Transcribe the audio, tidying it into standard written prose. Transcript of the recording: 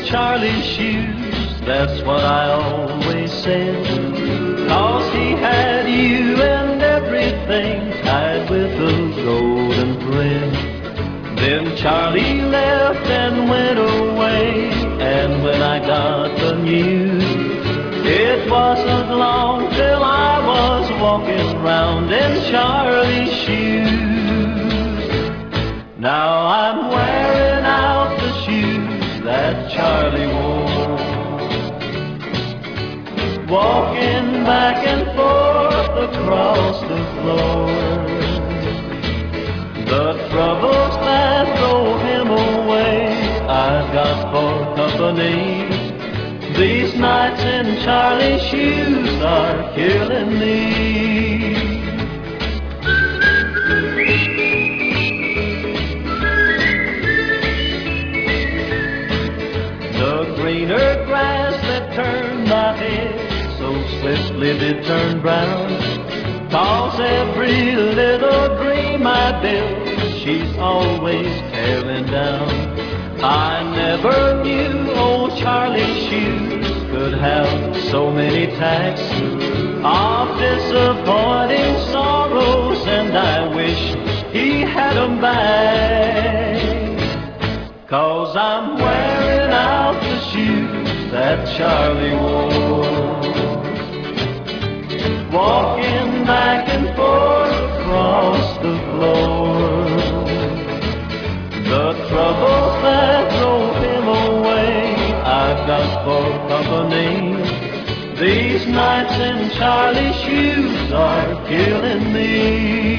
Charlie's shoes, that's what I always said. 'Cause he had you and everything tied with a golden thread. Then Charlie left and went away, and when I got the news, it wasn't long till I was walking round in Charlie's shoes. Now I'm wearing out the shoes that Charlie wore, walking back and forth across the floor. The troubles that drove him away, I've got for company. These nights in Charlie's shoes are killing me. The greener grass that turned my head so swiftly did turn brown. 'Cause every little dream I built, she's always tearing down. I never knew old Charlie's shoes could have so many tacks of disappointing sorrows, and I wish he had 'em back. 'Cause I'm wearing out the shoes that Charlie wore, walking back and forth across the floor. The troubles that drove him away, I've got for company. These nights in Charlie's shoes are killing me.